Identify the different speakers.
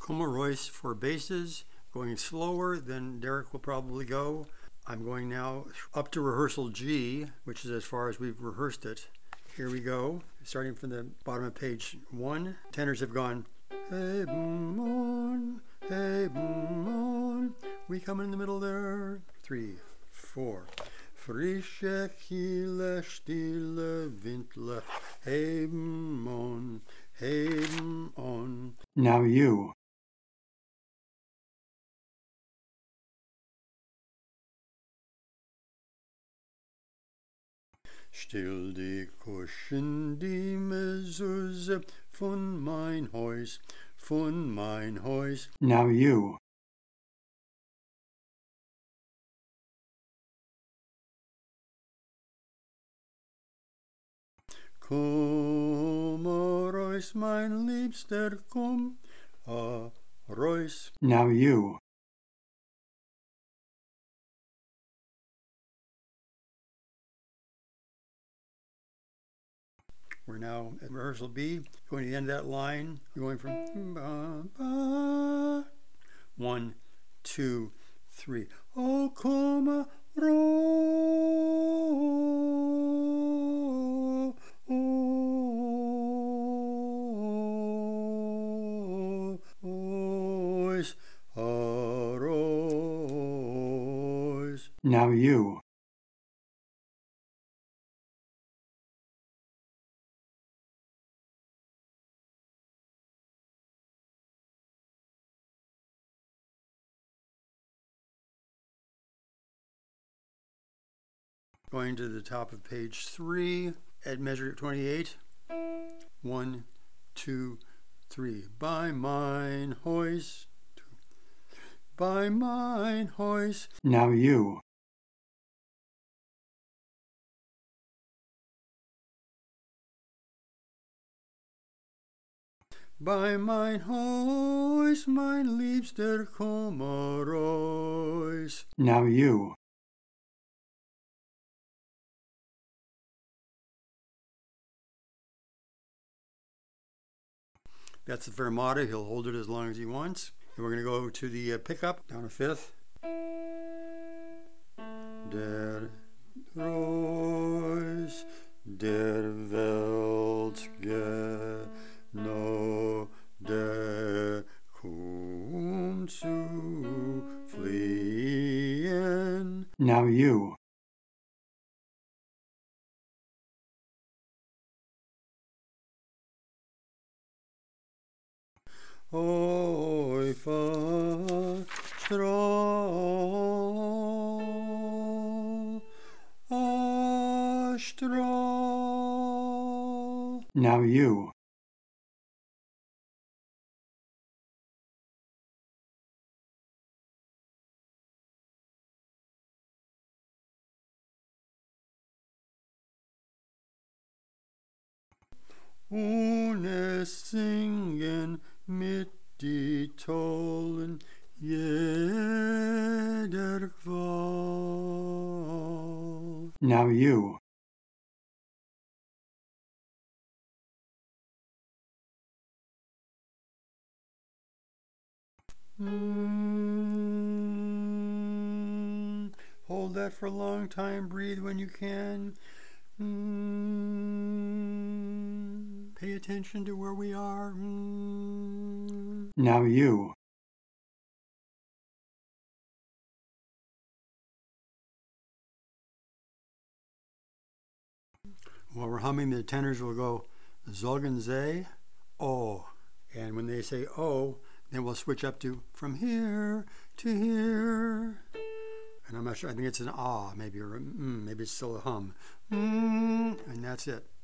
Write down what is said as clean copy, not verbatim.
Speaker 1: Como Royce for basses, going slower than Derek will probably go. I'm going now up to rehearsal G, which is as far as we've rehearsed it. Here we go, starting from the bottom of page 1. Tenors have gone, hey, on, hey, on. We come in the middle there. 3, 4. Frische, Kiele, Stille, Windle, heben on. Now you. Still die Kuschen, die Mezuse von mein Haus. Now you. Komm, Reus, mein Liebster, komm, Reus. Now you. We're now at rehearsal B, going to the end of that line. We're going from ba, ba. 1, 2, 3. Oh, come, Royce, Royce. Now you. Going to the top of page 3 at measure 28. 1, 2, 3. By mine Haus. By mine Haus. Now you. Bei mein Haus, mein Liebster, komm Reus. Now you. That's the fermata. He'll hold it as long as he wants. And we're going to go to the pickup, down a fifth. Der Reus, der Welt no der zu fliehen. Now you. Oi, Strahl. Now you. Ohne Singen mit die Tollen jeder Qual. Now you. Hold that for a long time. Breathe when you can. Pay attention to where we are. Now you. While we're humming, the tenors will go Sollen Sie, oh. And when they say oh, then we'll switch up to from here to here. And I'm not sure, I think it's an ah, maybe, or maybe it's still a hum. And that's it.